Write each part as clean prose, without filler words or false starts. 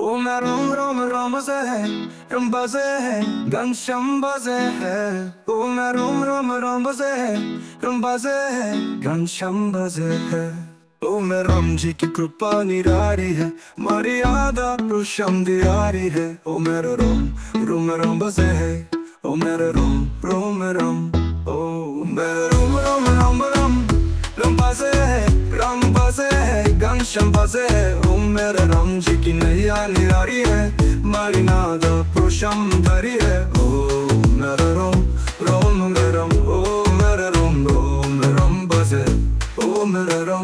Una rom baze hai, rom baze hai, gansham baze hai. Una rom baze hai, rom baze hai, gansham baze hai. ओ मैं राम जी की कृपा निरारी है, मर्यादा पुरुषम दियारी है। ओ मेरे रोम बसे है, ओ मेरे रोम ओ मेरे रोम बसे है, राम बसे है, घनश्याम बसे है। ओ मेरे राम जी की नैया निरारी है, मर्यादा पुरुषम धरी है। ओ मेरे रोम ओ मेरे रोम बसे, ओ मेरे रोम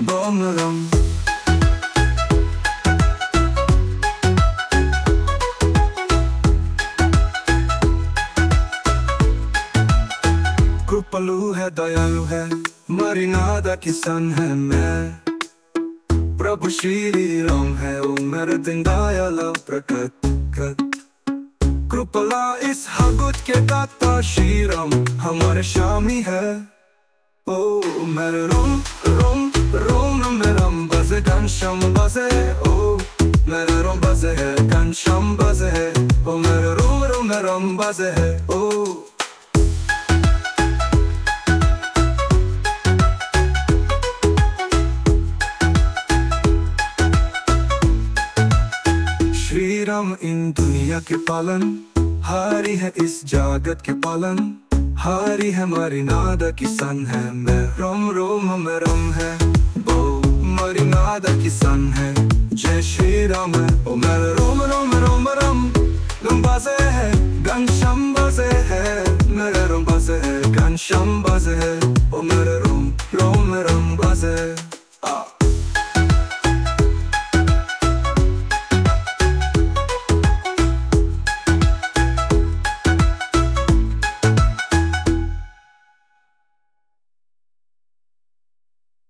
कृपालु है, दयालु है, मर्यादा किसान है मैं। प्रभु श्री राम है, ओ मेरे दिन दयाल प्रकट। कृपला इस हगुत के दाता श्री राम हमारे स्वामी है। ओ मेरे रोम बसे घनश्याम बसे। ओ मेरे रोम बसे है, घनश्याम बसे है। ओ मेरे रोम बसे है। ओ श्री राम इन दुनिया के पालन हारी है, इस जगत के पालन हारी है, मर्यादा किसान है मैं। रोम है, ओ मर्यादा किसान है। जय श्री राम है। ओ मेरे रोम बसे है, घनश्याम बसे है। मेरे रोम बसे है, घनश्याम बसे